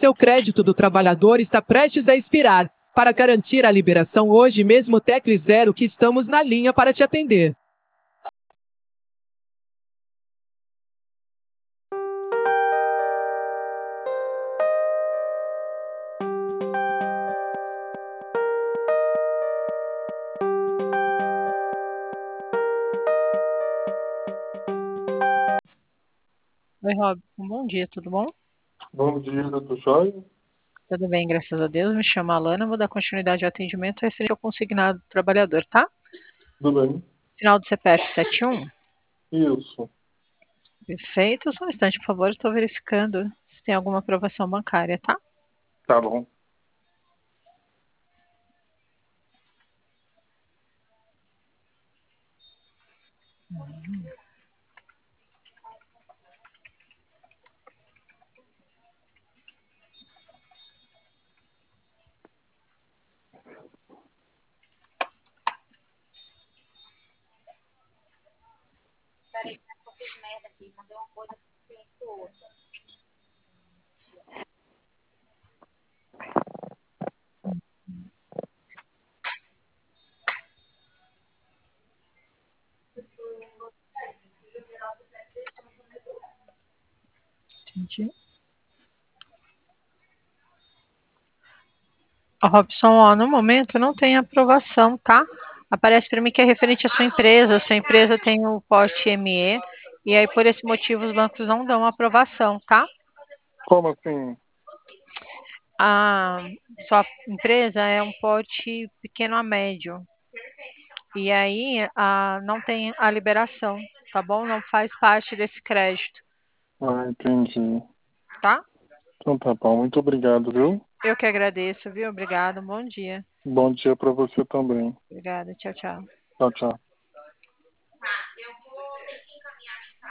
Seu crédito do trabalhador está prestes a expirar. Para garantir a liberação hoje mesmo, tecle 0 que estamos na linha para te atender. Oi, Robson. Bom dia, tudo bom? Bom dia, doutor Joia. Tudo bem, graças a Deus. Me chamo Alana, vou dar continuidade ao atendimento referente ao consignado do trabalhador, tá? Tudo bem? Final do CPF 71. Isso. Perfeito. Só um instante, por favor, estou verificando se tem alguma aprovação bancária, tá? Tá bom. Entendi. Robson, ó, no momento não tem aprovação, tá? Aparece para mim que é referente à sua empresa. Sua empresa tem o porte ME, e aí por esse motivo os bancos não dão aprovação, tá? Como assim? A sua empresa é um porte pequeno a médio. E aí não tem a liberação, tá bom? Não faz parte desse crédito, Ah, entendi. tá? Então tá bom. Muito obrigado, viu? Eu que agradeço, viu? Obrigada, bom dia. Bom dia para você também. Obrigada, tchau, tchau. Tchau, tchau.